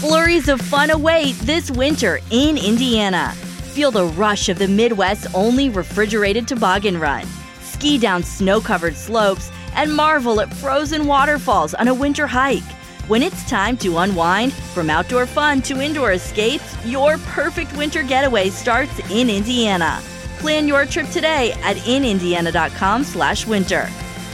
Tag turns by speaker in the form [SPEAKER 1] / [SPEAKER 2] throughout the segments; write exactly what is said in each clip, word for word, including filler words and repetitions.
[SPEAKER 1] Flurries of fun await this winter in Indiana. Feel the rush of the Midwest's only refrigerated toboggan run. Ski down snow-covered slopes and marvel at frozen waterfalls on a winter hike. When it's time to unwind, from outdoor fun to indoor escapes, your perfect winter getaway starts in Indiana. Plan your trip today at in indiana dot com slash winter.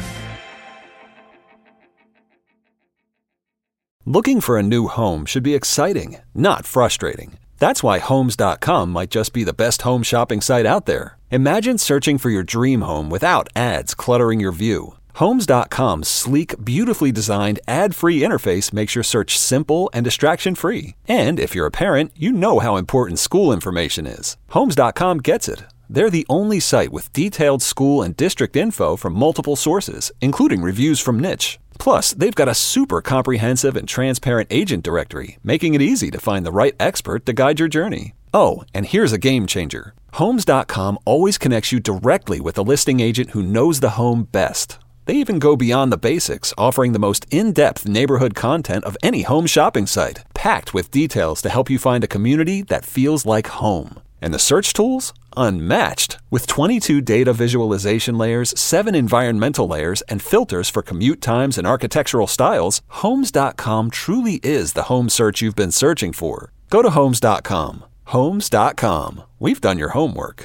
[SPEAKER 2] Looking for a new home should be exciting, not frustrating. That's why Homes dot com might just be the best home shopping site out there. Imagine searching for your dream home without ads cluttering your view. Homes dot com's sleek, beautifully designed, ad-free interface makes your search simple and distraction-free. And if you're a parent, you know how important school information is. Homes dot com gets it. They're the only site with detailed school and district info from multiple sources, including reviews from Niche. Plus, they've got a super comprehensive and transparent agent directory, making it easy to find the right expert to guide your journey. Oh, and here's a game changer. Homes dot com always connects you directly with a listing agent who knows the home best. They even go beyond the basics, offering the most in-depth neighborhood content of any home shopping site, packed with details to help you find a community that feels like home. And the search tools? Unmatched. With twenty-two data visualization layers, seven environmental layers, and filters for commute times and architectural styles, Homes dot com truly is the home search you've been searching for. Go to Homes dot com. Homes dot com. We've done your homework.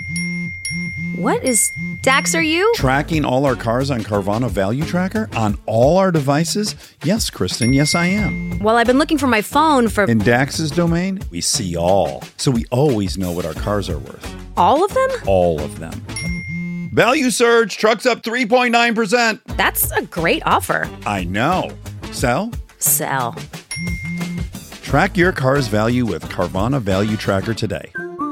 [SPEAKER 3] What is... Dax, are you?
[SPEAKER 4] Tracking all our cars on Carvana Value Tracker? On all our devices? Yes, Kristen, yes I am.
[SPEAKER 3] Well, I've been looking for my phone for...
[SPEAKER 4] In Dax's domain, we see all. So we always know what our cars are worth.
[SPEAKER 3] All of them?
[SPEAKER 4] All of them. Value surge, trucks up three point nine percent.
[SPEAKER 3] That's a great offer.
[SPEAKER 4] I know. Sell?
[SPEAKER 3] Sell.
[SPEAKER 4] Track your car's value with Carvana Value Tracker today.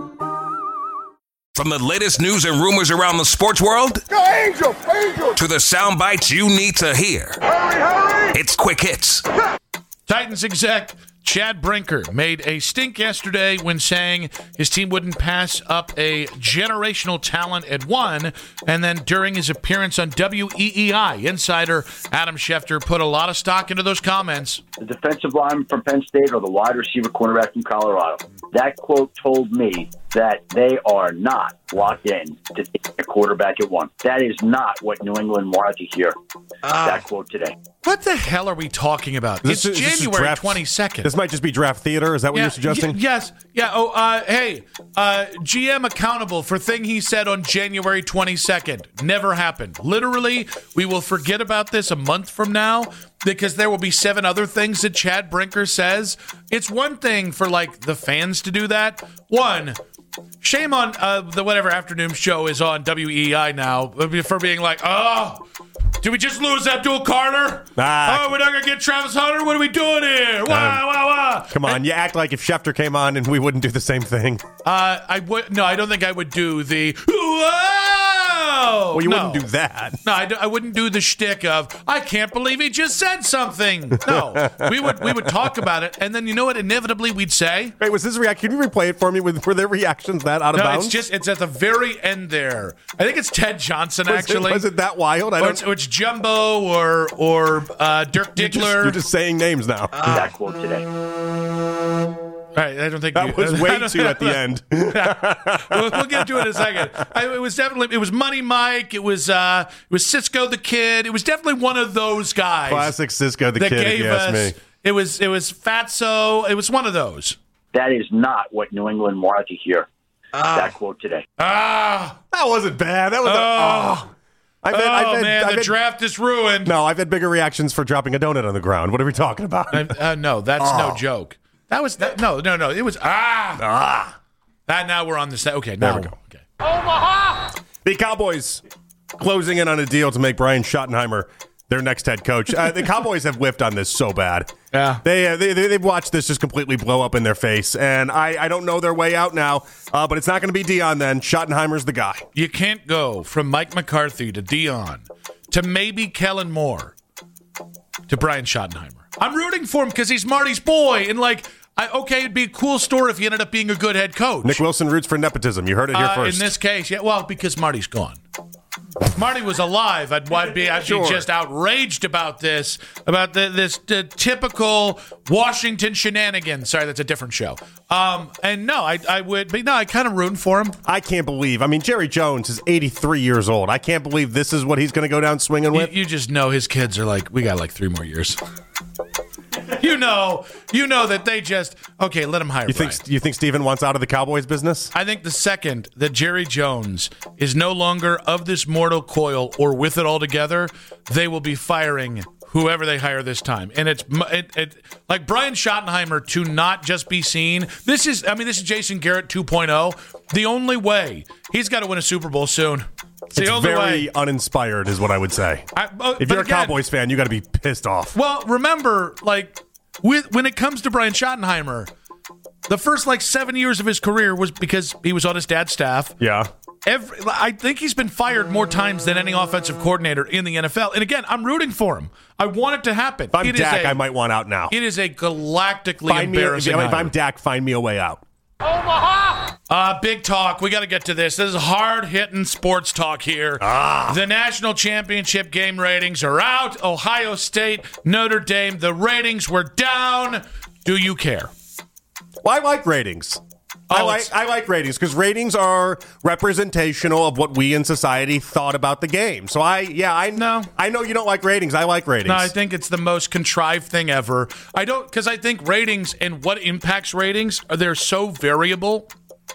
[SPEAKER 5] From the latest news and rumors around the sports world
[SPEAKER 6] Go Angel, Angel.
[SPEAKER 5] to the sound bites you need to hear.
[SPEAKER 6] Hurry, hurry.
[SPEAKER 5] It's Quick Hits.
[SPEAKER 7] Titans exec Chad Brinker made a stink yesterday when saying his team wouldn't pass up a generational talent at one, and then during his appearance on W E E I, insider Adam Schefter put a lot of stock into those comments.
[SPEAKER 8] The defensive lineman from Penn State or the wide receiver cornerback from Colorado. That quote told me that they are not locked in to take a quarterback at one. That is not what New England wanted to hear. Uh, that quote today.
[SPEAKER 7] What the hell are we talking about?
[SPEAKER 9] This
[SPEAKER 7] it's
[SPEAKER 9] is,
[SPEAKER 7] January
[SPEAKER 9] draft,
[SPEAKER 7] twenty-second.
[SPEAKER 9] This might just be draft theater. Is that what
[SPEAKER 7] yeah,
[SPEAKER 9] you're suggesting?
[SPEAKER 7] Y- yes. Yeah. Oh, uh, hey, uh, G M accountable for thing he said on January twenty-second. Never happened. Literally, we will forget about this a month from now because there will be seven other things that Chad Brinker says. It's one thing for, like, the fans to do that. One, shame on uh, the whatever afternoon show is on W E E I now for being like, oh, did we just lose Abdul Carter?
[SPEAKER 9] Ah.
[SPEAKER 7] Oh, we're not going to get Travis Hunter? What are we doing here? Wah, wah, wah.
[SPEAKER 9] Come on,
[SPEAKER 7] and,
[SPEAKER 9] you act like if Schefter came on and we wouldn't do the same thing.
[SPEAKER 7] Uh, I would no, I don't think I would do the whoa.
[SPEAKER 9] Well, you
[SPEAKER 7] no.
[SPEAKER 9] wouldn't do that.
[SPEAKER 7] No, I, d- I wouldn't do the shtick of I can't believe he just said something. No, we would we would talk about it, and then you know what? Inevitably, we'd say,
[SPEAKER 9] "Wait, was this reaction? Can you replay it for me? With were their reactions that out of
[SPEAKER 7] no,
[SPEAKER 9] bounds?"
[SPEAKER 7] it's just it's at the very end there. I think it's Ted Johnson
[SPEAKER 9] was
[SPEAKER 7] actually.
[SPEAKER 9] It, was it that wild? I
[SPEAKER 7] or,
[SPEAKER 9] don't.
[SPEAKER 7] it's, or it's Jumbo or or uh, Dirk Diggler.
[SPEAKER 9] You're just, you're just saying names now.
[SPEAKER 8] Uh, that quote today.
[SPEAKER 7] All right, I don't think
[SPEAKER 9] that
[SPEAKER 7] you,
[SPEAKER 9] was way too at the end.
[SPEAKER 7] we'll, we'll get to it in a second. I, it was definitely it was Money Mike. It was uh, it was Cisco the Kid. It was definitely one of those guys.
[SPEAKER 9] Classic Cisco the
[SPEAKER 7] that
[SPEAKER 9] Kid.
[SPEAKER 7] Gave
[SPEAKER 9] if you ask
[SPEAKER 7] us,
[SPEAKER 9] me.
[SPEAKER 7] It was it was Fatso. It was one of those.
[SPEAKER 8] That is not what New England wanted to hear.
[SPEAKER 7] Ah.
[SPEAKER 8] That quote today.
[SPEAKER 7] Ah,
[SPEAKER 9] that wasn't bad. That was.
[SPEAKER 7] Oh,
[SPEAKER 9] a, oh. I've had,
[SPEAKER 7] oh
[SPEAKER 9] I've had,
[SPEAKER 7] man,
[SPEAKER 9] I've
[SPEAKER 7] the
[SPEAKER 9] had,
[SPEAKER 7] draft is ruined.
[SPEAKER 9] No, I've had bigger reactions for dropping a donut on the ground. What are we talking about?
[SPEAKER 7] Uh, no, that's
[SPEAKER 9] oh.
[SPEAKER 7] no joke. That was that. No, no, no. It was ah ah. That now we're on the set. Okay, now
[SPEAKER 9] there we go.
[SPEAKER 7] Okay.
[SPEAKER 6] Omaha.
[SPEAKER 9] The Cowboys closing in on a deal to make Brian Schottenheimer their next head coach. Uh, the Cowboys have whiffed on this so bad.
[SPEAKER 7] Yeah,
[SPEAKER 9] they, uh, they they they've watched this just completely blow up in their face, and I, I don't know their way out now. Uh, but it's not going to be Dion then. Schottenheimer's the guy.
[SPEAKER 7] You can't go from Mike McCarthy to Dion to maybe Kellen Moore to Brian Schottenheimer. I'm rooting for him because he's Marty's boy, and like. I, okay, it'd be a cool story if he ended up being a good head coach.
[SPEAKER 9] Nick Wilson roots for nepotism. You heard it here
[SPEAKER 7] uh,
[SPEAKER 9] first.
[SPEAKER 7] In this case, yeah, well, because Marty's gone. If Marty was alive, I'd, I'd be I'd
[SPEAKER 9] Sure.
[SPEAKER 7] be just outraged about this, about the, this the typical Washington shenanigans. Sorry, that's a different show. Um, and no, I I would, but no, I kind of rooting for him.
[SPEAKER 9] I can't believe. I mean, Jerry Jones is eighty-three years old. I can't believe this is what he's going to go down swinging
[SPEAKER 7] You,
[SPEAKER 9] with.
[SPEAKER 7] you just know his kids are like, we got like three more years. You know, you know that they just okay. Let him hire.
[SPEAKER 9] You
[SPEAKER 7] Brian.
[SPEAKER 9] think you think Steven wants out of the Cowboys business?
[SPEAKER 7] I think the second that Jerry Jones is no longer of this mortal coil or with it all together, they will be firing whoever they hire this time. And it's it, it, like Brian Schottenheimer to not just be seen. This is, I mean, this is Jason Garrett two point oh. The only way he's got to win a Super Bowl soon. It's,
[SPEAKER 9] It's
[SPEAKER 7] the only
[SPEAKER 9] very
[SPEAKER 7] way.
[SPEAKER 9] uninspired, is what I would say.
[SPEAKER 7] I, uh,
[SPEAKER 9] if
[SPEAKER 7] but
[SPEAKER 9] you're a
[SPEAKER 7] again-
[SPEAKER 9] Cowboys fan, you got to be pissed off.
[SPEAKER 7] Well, remember, like, with, when it comes to Brian Schottenheimer, the first, like, seven years of his career was because he was on his dad's staff.
[SPEAKER 9] Yeah.
[SPEAKER 7] Every, I think he's been fired more times than any offensive coordinator in the N F L. And again, I'm rooting for him. I want it to happen.
[SPEAKER 9] If I'm
[SPEAKER 7] It is
[SPEAKER 9] Dak,
[SPEAKER 7] a-
[SPEAKER 9] I might want out now.
[SPEAKER 7] It is a galactically
[SPEAKER 9] Find me, if,
[SPEAKER 7] embarrassing
[SPEAKER 9] if
[SPEAKER 7] hire.
[SPEAKER 9] I'm Dak, find me a way out.
[SPEAKER 6] Omaha!
[SPEAKER 7] Uh, big talk. We got to get to this. This is hard-hitting sports talk here.
[SPEAKER 9] Ah.
[SPEAKER 7] The national championship game ratings are out. Ohio State, Notre Dame. The ratings were down. Do you care?
[SPEAKER 9] Well, I like ratings. I
[SPEAKER 7] Oh,
[SPEAKER 9] like
[SPEAKER 7] it's-
[SPEAKER 9] I like ratings because ratings are representational of what we in society thought about the game. So I yeah I
[SPEAKER 7] No.
[SPEAKER 9] I know you don't like ratings. I like ratings.
[SPEAKER 7] No, I think it's the most contrived thing ever. I don't, because I think ratings and what impacts ratings, are they're so variable.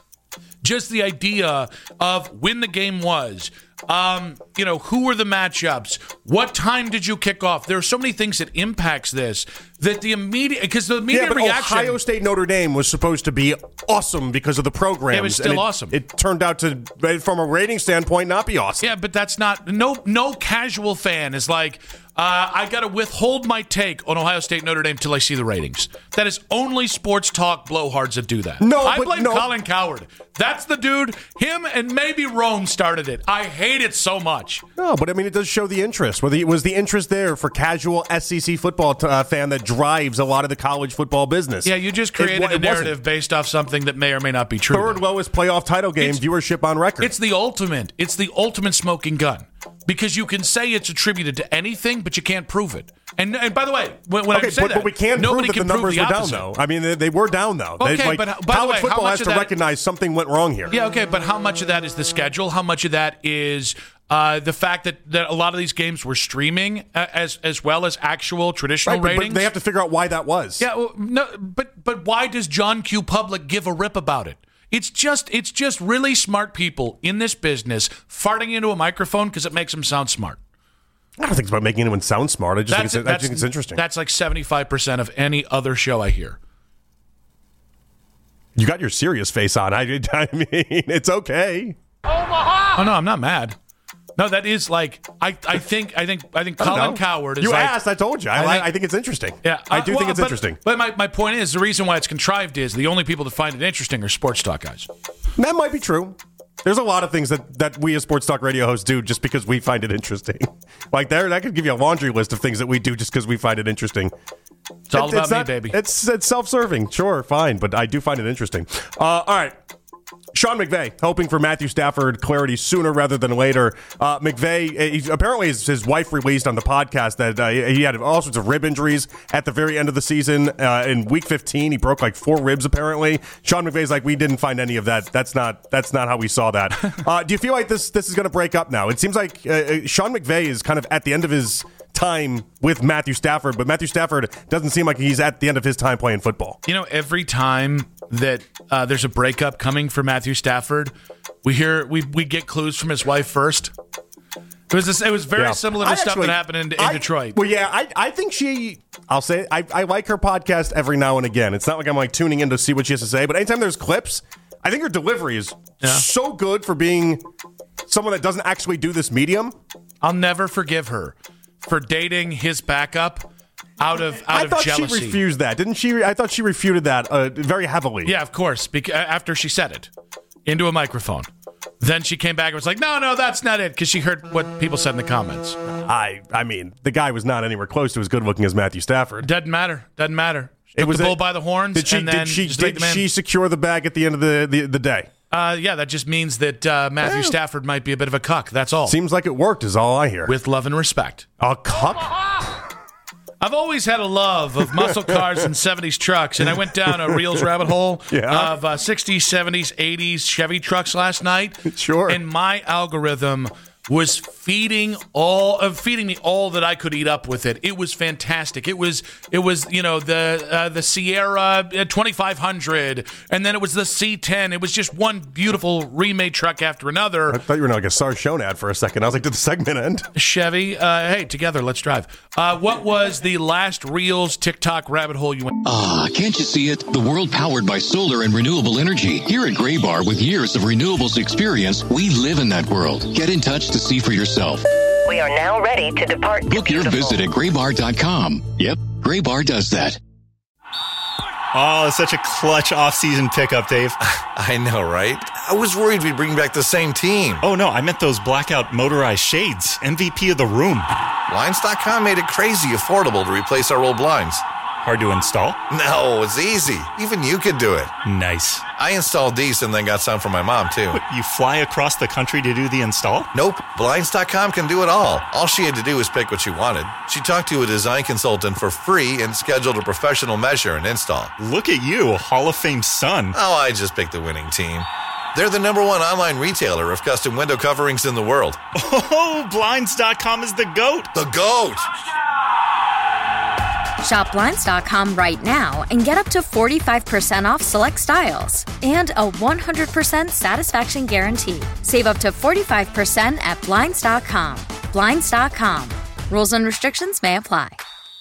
[SPEAKER 7] Just the idea of when the game was, um, you know, who were the matchups? What time did you kick off? There are so many things that impacts this that the immediate, because the immediate
[SPEAKER 9] yeah, but
[SPEAKER 7] reaction.
[SPEAKER 9] Ohio State Notre Dame was supposed to be awesome because of the programs.
[SPEAKER 7] It was
[SPEAKER 9] and
[SPEAKER 7] still awesome.
[SPEAKER 9] It turned out to, from a rating standpoint, not be awesome.
[SPEAKER 7] Yeah, but that's not, no no casual fan is like, uh, I got to withhold my take on Ohio State Notre Dame till I see the ratings. That is only sports talk blowhards that do that.
[SPEAKER 9] No,
[SPEAKER 7] I
[SPEAKER 9] but
[SPEAKER 7] blame
[SPEAKER 9] no.
[SPEAKER 7] Colin Cowherd. That's the dude. Him and maybe Rome started it. I hate it so much.
[SPEAKER 9] No, but I mean, it does show the interest. Whether it was the interest there for casual S E C football t- uh, fan that drives a lot of the college football business.
[SPEAKER 7] Yeah, you just
[SPEAKER 9] It
[SPEAKER 7] created
[SPEAKER 9] wa-
[SPEAKER 7] a
[SPEAKER 9] it wasn't.
[SPEAKER 7] narrative based off something that may or may not be true.
[SPEAKER 9] Third lowest playoff title game
[SPEAKER 7] It's-
[SPEAKER 9] viewership on record.
[SPEAKER 7] It's the ultimate. It's the ultimate smoking gun because you can say it's attributed to anything, but you can't prove it. And and by the way, when, when
[SPEAKER 9] okay,
[SPEAKER 7] I say
[SPEAKER 9] but,
[SPEAKER 7] that,
[SPEAKER 9] but we can't prove
[SPEAKER 7] nobody
[SPEAKER 9] that the
[SPEAKER 7] can prove
[SPEAKER 9] numbers
[SPEAKER 7] the
[SPEAKER 9] were down,
[SPEAKER 7] opposite.
[SPEAKER 9] though. I mean, they, they were down, though. They-
[SPEAKER 7] Okay,
[SPEAKER 9] like,
[SPEAKER 7] but by the
[SPEAKER 9] college
[SPEAKER 7] way, how
[SPEAKER 9] football
[SPEAKER 7] much
[SPEAKER 9] has
[SPEAKER 7] of
[SPEAKER 9] to
[SPEAKER 7] that-
[SPEAKER 9] recognize something went wrong here.
[SPEAKER 7] Yeah, okay, but how much of that is the schedule? How much of that is uh, the fact that, that a lot of these games were streaming uh, as as well as actual traditional
[SPEAKER 9] Right, but,
[SPEAKER 7] ratings?
[SPEAKER 9] but they have to figure out why that was.
[SPEAKER 7] Yeah, well, no, but but why does John Q. Public give a rip about it? It's just it's just really smart people in this business farting into a microphone because it makes them sound smart.
[SPEAKER 9] I don't think it's about making anyone sound smart. I just think
[SPEAKER 7] That's,
[SPEAKER 9] it's, I think it's interesting.
[SPEAKER 7] That's like seventy-five percent of any other show I hear.
[SPEAKER 9] You got your serious face on. I, I mean, it's okay.
[SPEAKER 7] Oh no, I'm not mad. No, that is like I, I think I think I think
[SPEAKER 9] I don't
[SPEAKER 7] Colin
[SPEAKER 9] know.
[SPEAKER 7] Cowherd is
[SPEAKER 9] You
[SPEAKER 7] like,
[SPEAKER 9] asked. I told you. I,
[SPEAKER 7] I
[SPEAKER 9] I,
[SPEAKER 7] think-
[SPEAKER 9] I think it's interesting.
[SPEAKER 7] Yeah,
[SPEAKER 9] I
[SPEAKER 7] uh,
[SPEAKER 9] do
[SPEAKER 7] well,
[SPEAKER 9] think it's
[SPEAKER 7] but-
[SPEAKER 9] interesting.
[SPEAKER 7] But my, my point is the reason why it's contrived is the only people that find it interesting are sports talk guys.
[SPEAKER 9] That might be true. There's a lot of things that, that we as sports talk radio hosts do just because we find it interesting. Like there, that could give you a laundry list of things that we do just because we find it interesting.
[SPEAKER 7] It's all
[SPEAKER 9] It-
[SPEAKER 7] about
[SPEAKER 9] it's
[SPEAKER 7] me,
[SPEAKER 9] not-
[SPEAKER 7] baby.
[SPEAKER 9] It's it's self-serving, sure, fine, but I do find it interesting. Uh, all right. Sean McVay hoping for Matthew Stafford clarity sooner rather than later. Uh, McVay, uh, he, apparently his, his wife released on the podcast that uh, he had all sorts of rib injuries at the very end of the season. Uh, in week fifteen, he broke like four ribs apparently. Sean McVay's like, we didn't find any of that. That's not that's not how we saw that. Uh, do you feel like this this is going to break up now? It seems like uh, Sean McVay is kind of at the end of his time with Matthew Stafford, but Matthew Stafford doesn't seem like he's at the end of his time playing football.
[SPEAKER 7] You know, every time that uh, there's a breakup coming for Matthew Stafford, we hear we we get clues from his wife first. It was this, it was very
[SPEAKER 9] Yeah.
[SPEAKER 7] similar to
[SPEAKER 9] I
[SPEAKER 7] stuff
[SPEAKER 9] actually-
[SPEAKER 7] that happened in, in
[SPEAKER 9] I-
[SPEAKER 7] Detroit.
[SPEAKER 9] Well, yeah, I, I think she, I'll say, I, I like her podcast every now and again. It's not like I'm like tuning in to see what she has to say, but anytime there's clips, I think her delivery is
[SPEAKER 7] Yeah.
[SPEAKER 9] so good for being someone that doesn't actually do this medium.
[SPEAKER 7] I'll never forgive her for dating his backup out of out
[SPEAKER 9] I
[SPEAKER 7] of
[SPEAKER 9] thought
[SPEAKER 7] jealousy.
[SPEAKER 9] she refused that, didn't she? I thought she refuted that uh, very heavily.
[SPEAKER 7] Yeah, of course. Because after she said it into a microphone, then she came back and was like, "No, no, that's not it," because she heard what people said in the comments.
[SPEAKER 9] I, I mean, the guy was not anywhere close to as good looking as Matthew Stafford.
[SPEAKER 7] Doesn't matter. Doesn't matter. She
[SPEAKER 9] It
[SPEAKER 7] took
[SPEAKER 9] was
[SPEAKER 7] the bull
[SPEAKER 9] a-
[SPEAKER 7] by the horns.
[SPEAKER 9] Did she?
[SPEAKER 7] and then
[SPEAKER 9] Did she?
[SPEAKER 7] just laid
[SPEAKER 9] Did
[SPEAKER 7] them in.
[SPEAKER 9] she secure the bag at the end of the the, the day?
[SPEAKER 7] Uh, yeah, that just means that uh, Matthew
[SPEAKER 9] Yeah.
[SPEAKER 7] Stafford might be a bit of a cuck. That's all.
[SPEAKER 9] Seems like it worked is all I hear.
[SPEAKER 7] With love and respect.
[SPEAKER 9] A cuck?
[SPEAKER 7] I've always had a love of muscle cars and seventies trucks, and I went down a Reels rabbit hole
[SPEAKER 9] Yeah.
[SPEAKER 7] of uh, sixties, seventies, eighties Chevy trucks last night.
[SPEAKER 9] Sure.
[SPEAKER 7] And my algorithm was feeding all of feeding me all that I could eat up with it. It was fantastic. It was it was you know the uh, the Sierra twenty-five hundred, and then it was the C ten. It was just one beautiful remade truck after another.
[SPEAKER 9] I thought you were in like a Sarchone ad for a second. I was like, did the segment end?
[SPEAKER 7] Chevy, uh, hey, together, let's drive. Uh, what was the last Reels TikTok rabbit hole you went?
[SPEAKER 10] Ah, can't you see it? The world powered by solar and renewable energy. Here at Graybar, with years of renewables experience, we live in that world. Get in touch to see for yourself.
[SPEAKER 11] We are now ready to depart.
[SPEAKER 10] Book your visit at graybar dot com. Yep, Graybar does that.
[SPEAKER 12] Oh, it's such a clutch off-season pickup, Dave.
[SPEAKER 13] I know, right? I was worried we'd bring back the same team.
[SPEAKER 12] Oh, no, I meant those blackout motorized shades. M V P of the room.
[SPEAKER 13] Blinds dot com made it crazy affordable to replace our old blinds.
[SPEAKER 12] Hard to install?
[SPEAKER 13] No, it's easy. Even you could do it.
[SPEAKER 12] Nice.
[SPEAKER 13] I installed these and then got some for my mom, too.
[SPEAKER 12] What, you fly across the country to do the install?
[SPEAKER 13] Nope. Blinds dot com can do it all. All she had to do was pick what she wanted. She talked to a design consultant for free and scheduled a professional measure and install.
[SPEAKER 12] Look at you, Hall of Fame son.
[SPEAKER 13] Oh, I just picked the winning team. They're the number one online retailer of custom window coverings in the world.
[SPEAKER 12] Oh, Blinds dot com is the GOAT.
[SPEAKER 13] The GOAT!
[SPEAKER 3] Shop Blinds dot com right now and get up to forty-five percent off select styles and a one hundred percent satisfaction guarantee. Save up to forty-five percent at Blinds dot com. Blinds dot com. Rules and restrictions may apply.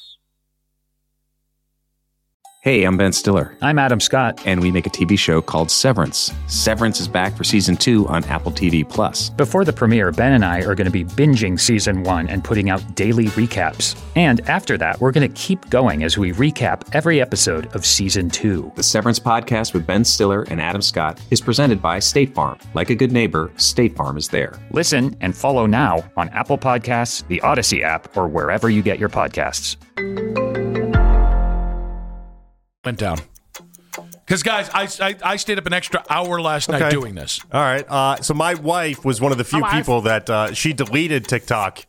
[SPEAKER 14] Hey, I'm Ben Stiller.
[SPEAKER 15] I'm Adam Scott.
[SPEAKER 14] And we make a T V show called Severance. Severance is back for season two on Apple T V Plus.
[SPEAKER 15] Before the premiere, Ben and I are going to be binging season one and putting out daily recaps. And after that, we're going to keep going as we recap every episode of season two.
[SPEAKER 14] The Severance podcast with Ben Stiller and Adam Scott is presented by State Farm. Like a good neighbor, State Farm is there.
[SPEAKER 15] Listen and follow now on Apple Podcasts, the Odyssey app, or wherever you get your podcasts.
[SPEAKER 7] Went down. Because, guys, I, I I stayed up an extra hour last night
[SPEAKER 9] Okay.
[SPEAKER 7] doing this.
[SPEAKER 9] All right. Uh, so my wife was one of the few
[SPEAKER 7] My wife.
[SPEAKER 9] people that uh, she deleted TikTok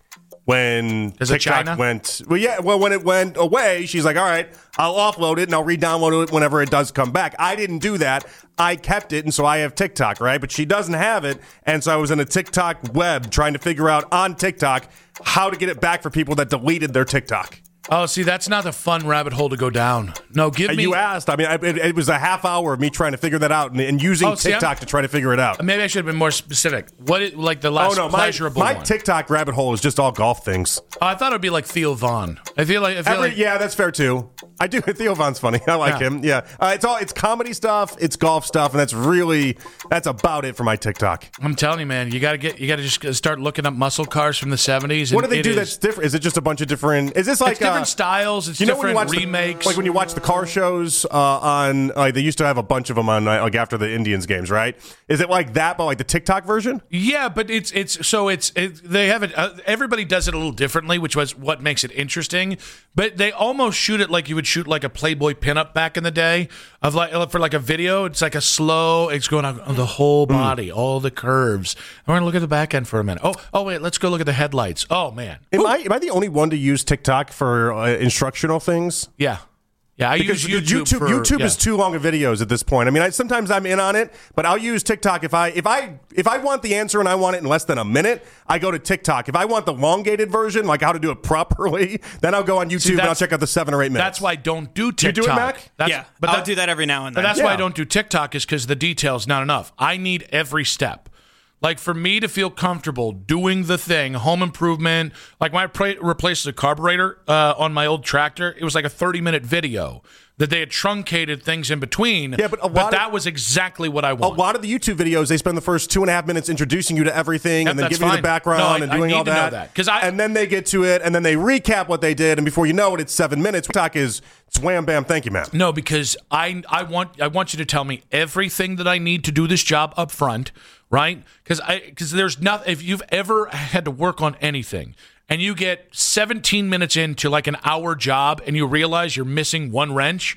[SPEAKER 9] when
[SPEAKER 7] Is it
[SPEAKER 9] TikTok
[SPEAKER 7] China?
[SPEAKER 9] went. Well, yeah. Well, when it went away, she's like, "All right, I'll offload it and I'll re-download it whenever it does come back." I didn't do that. I kept it, and so I have TikTok, right? But she doesn't have it, and so I was in a TikTok web trying to figure out on TikTok how to get it back for people that deleted their TikTok.
[SPEAKER 7] Oh, see, that's not a fun rabbit hole to go down. No, give me...
[SPEAKER 9] You asked. I mean, I, it, it was a half hour of me trying to figure that out and, and using
[SPEAKER 7] Oh, see,
[SPEAKER 9] TikTok
[SPEAKER 7] I'm-
[SPEAKER 9] to try to figure it out.
[SPEAKER 7] Maybe I should have been more specific. What, it, like the last
[SPEAKER 9] oh, no, my,
[SPEAKER 7] pleasurable
[SPEAKER 9] my
[SPEAKER 7] one?
[SPEAKER 9] TikTok rabbit hole is just all golf things.
[SPEAKER 7] Oh, I thought it would be like Theo Vaughn. I feel like... I feel
[SPEAKER 9] Every,
[SPEAKER 7] like
[SPEAKER 9] yeah, that's fair too. I do. Theo Vaughn's funny. I like
[SPEAKER 7] Yeah.
[SPEAKER 9] him. Yeah, uh, it's all it's comedy stuff. It's golf stuff, and that's really that's about it for my TikTok.
[SPEAKER 7] I'm telling you, man, you got to get, you got to just start looking up muscle cars from the seventies.
[SPEAKER 9] What do they
[SPEAKER 7] it
[SPEAKER 9] do
[SPEAKER 7] is-
[SPEAKER 9] that's different? Is it just a bunch of different? Is this like
[SPEAKER 7] It's different
[SPEAKER 9] uh,
[SPEAKER 7] styles. It's
[SPEAKER 9] you know when
[SPEAKER 7] different
[SPEAKER 9] you watch
[SPEAKER 7] remakes.
[SPEAKER 9] The, like when you watch the car shows uh, on, like they used to have a bunch of them on, uh, like after the Indians games, right? Is it like that, but like the TikTok version?
[SPEAKER 7] Yeah, but it's it's so it's it, they have it. Uh, everybody does it a little differently, which was what makes it interesting. But they almost shoot it like you would shoot like a Playboy pinup back in the day of like for like a video. It's like a slow. It's going on the whole body, all the curves. And we're gonna look at the back end for a minute. Oh, oh wait, let's go look at the headlights. Oh man,
[SPEAKER 9] Am I am I the only one to use TikTok for uh, instructional things?
[SPEAKER 7] yeah. Yeah, I
[SPEAKER 9] because
[SPEAKER 7] use YouTube.
[SPEAKER 9] YouTube,
[SPEAKER 7] for,
[SPEAKER 9] YouTube
[SPEAKER 7] yeah.
[SPEAKER 9] is too long of videos at this point. I mean, I, sometimes I'm in on it, but I'll use TikTok if I if I if I want the answer and I want it in less than a minute. I go to TikTok. If I want the elongated version, like how to do it properly, then I'll go on YouTube
[SPEAKER 7] See,
[SPEAKER 9] and I'll
[SPEAKER 7] that's-
[SPEAKER 9] check out the seven or eight minutes.
[SPEAKER 7] That's why I don't do
[SPEAKER 9] You
[SPEAKER 7] TikTok.
[SPEAKER 9] do it, Mac?
[SPEAKER 7] That's,
[SPEAKER 16] yeah,
[SPEAKER 7] but
[SPEAKER 16] I'll
[SPEAKER 7] that-
[SPEAKER 16] do that every now and
[SPEAKER 7] But
[SPEAKER 16] then.
[SPEAKER 7] that's why I
[SPEAKER 9] Yeah.
[SPEAKER 7] don't do TikTok is because the detail's not enough. I need every step. Like for me to feel comfortable doing the thing, home improvement, like when I pra- replaced the carburetor uh, on my old tractor, it was like a thirty minute video that they had truncated things in between.
[SPEAKER 9] Yeah, but a lot of-
[SPEAKER 7] that was exactly what I
[SPEAKER 9] a
[SPEAKER 7] want.
[SPEAKER 9] lot of the YouTube videos, they spend the first two and a half minutes introducing you to everything
[SPEAKER 7] Yep,
[SPEAKER 9] and then
[SPEAKER 7] that's
[SPEAKER 9] giving you
[SPEAKER 7] fine.
[SPEAKER 9] the background
[SPEAKER 7] No, I-
[SPEAKER 9] and
[SPEAKER 7] I
[SPEAKER 9] doing
[SPEAKER 7] need
[SPEAKER 9] all
[SPEAKER 7] to know
[SPEAKER 9] that.
[SPEAKER 7] that, 'cause I-
[SPEAKER 9] and then they get to it and then they recap what they did, and before you know it, it's seven minutes. TikTok is it's wham bam, thank you, man.
[SPEAKER 7] No, because I I want I want you to tell me everything that I need to do this job up front, right? Because I because there's nothing. If you've ever had to work on anything and you get seventeen minutes into like an hour job and you realize you're missing one wrench,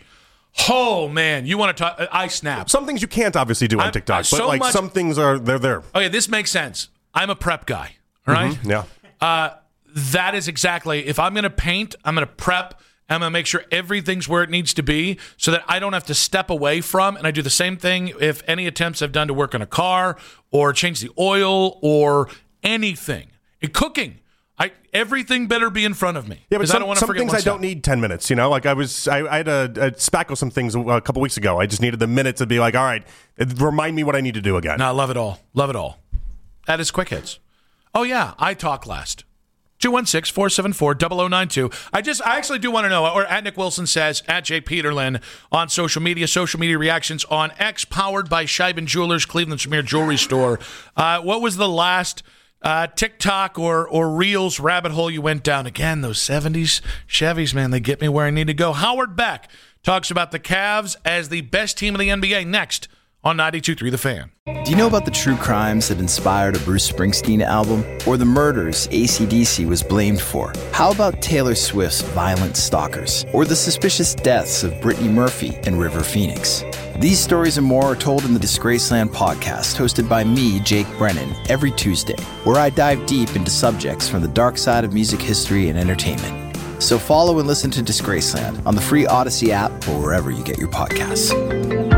[SPEAKER 7] Oh, man. You want to talk? I snap.
[SPEAKER 9] Some things you can't obviously do on
[SPEAKER 7] I'm-
[SPEAKER 9] TikTok,
[SPEAKER 7] so
[SPEAKER 9] but like
[SPEAKER 7] much-
[SPEAKER 9] some things are, they're there.
[SPEAKER 7] Okay, this makes sense. I'm a prep guy, all right?
[SPEAKER 9] Mhm, yeah.
[SPEAKER 7] Uh, that is exactly, if I'm going to paint, I'm going to prep, I'm going to make sure everything's where it needs to be so that I don't have to step away from, and I do the same thing if any attempts I've done to work on a car or change the oil or anything. In cooking, I everything better be in front of me.
[SPEAKER 9] Yeah, but
[SPEAKER 7] 'cause
[SPEAKER 9] some,
[SPEAKER 7] I don't want to
[SPEAKER 9] some
[SPEAKER 7] forget
[SPEAKER 9] things
[SPEAKER 7] one
[SPEAKER 9] I
[SPEAKER 7] step.
[SPEAKER 9] don't need ten minutes. You know, like I was, I, I had to uh, spackle some things a, a couple weeks ago. I just needed the minute to be like, all right, remind me what I need to do again.
[SPEAKER 7] No, I love it all. Love it all. That is Quick Hits. Oh, yeah, I talk last. two one six, four seven four, zero zero nine two. I just, I actually do want to know, or at Nick Wilson says, at Jay Peterlin on social media, social media reactions on X, powered by Scheiben Jewelers, Cleveland's premier jewelry store. Uh, what was the last uh, TikTok or, or Reels rabbit hole you went down? Again, those seventies Chevys, man, they get me where I need to go. Howard Beck talks about the Cavs as the best team in the N B A next on ninety-two point three The Fan.
[SPEAKER 16] Do you know about the true crimes that inspired a Bruce Springsteen album? Or the murders A C D C was blamed for? How about Taylor Swift's Violent Stalkers? Or the suspicious deaths of Brittany Murphy and River Phoenix? These stories and more are told in the Disgraceland podcast, hosted by me, Jake Brennan, every Tuesday, where I dive deep into subjects from the dark side of music history and entertainment. So follow and listen to Disgraceland on the free Odyssey app or wherever you get your podcasts.